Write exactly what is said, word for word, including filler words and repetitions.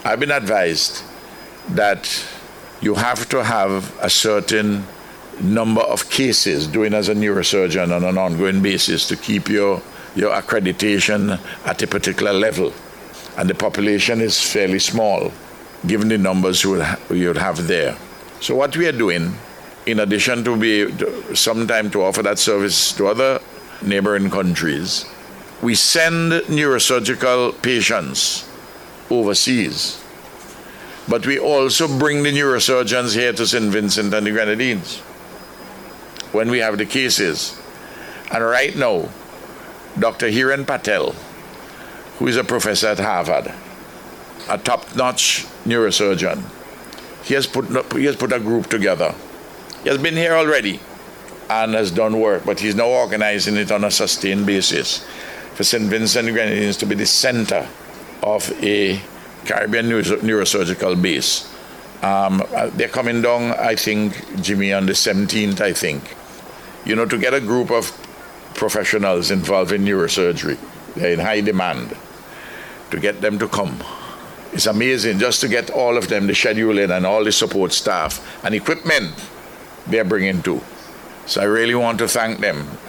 I've been advised that you have to have a certain number of cases doing as a neurosurgeon on an ongoing basis to keep your, your accreditation at a particular level. And the population is fairly small, given the numbers you would, ha- you would have there. So what we are doing, in addition to be sometime to offer that service to other neighboring countries, we send neurosurgical patients overseas. But we also bring the neurosurgeons here to Saint Vincent and the Grenadines when we have the cases. And right now, Doctor Hiren Patel, who is a professor at Harvard, a top-notch neurosurgeon, he has put he has put a group together. He has been here already and has done work, but he's now organizing it on a sustained basis for Saint Vincent and the Grenadines to be the center of a Caribbean neuro- neurosurgical base. Um, they're coming down, I think, Jimmy, on the seventeenth, I think. You know, to get a group of professionals involved in neurosurgery, they're in high demand, to get them to come. It's amazing just to get all of them, the scheduling and all the support staff and equipment they're bringing too. So I really want to thank them